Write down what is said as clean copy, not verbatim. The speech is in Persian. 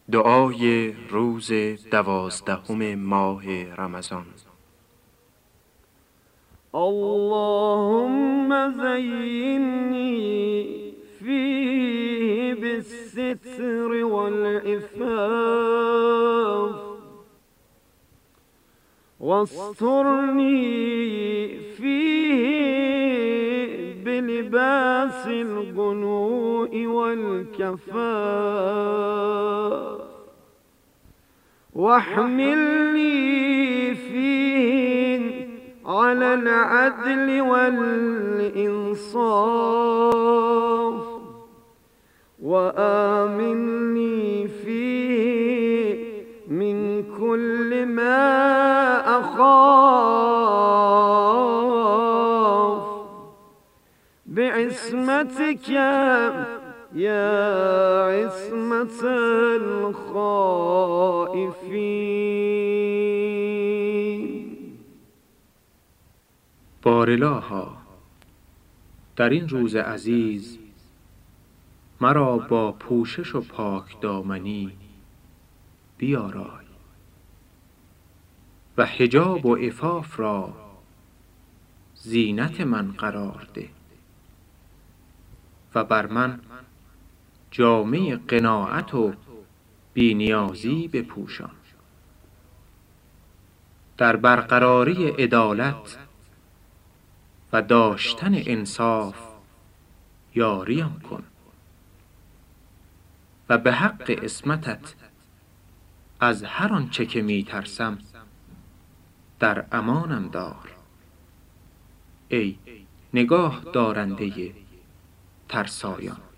دعای روز 12 ماه رمضان. اللهم زينني فيه بالستر والعفاف واسترني فيه بلباس القنوع والكفاف واحملني فيه على العدل والإنصاف وآمني فيه من كل ما أخاف بعصمتك يا عصمة الخائفين. بارالها، در این روز عزیز مرا با پوشش و پاک دامنی بیارای و حجاب و عفاف را زینت من قرار ده و بر من جامه قناعت و بی‌نیازی بپوشان. در برقراری عدالت و داشتن انصاف یاریم کن و به حق عصمتت از هر آنچه که می ترسم در امانم دار ای نگاه دارنده ترسایان.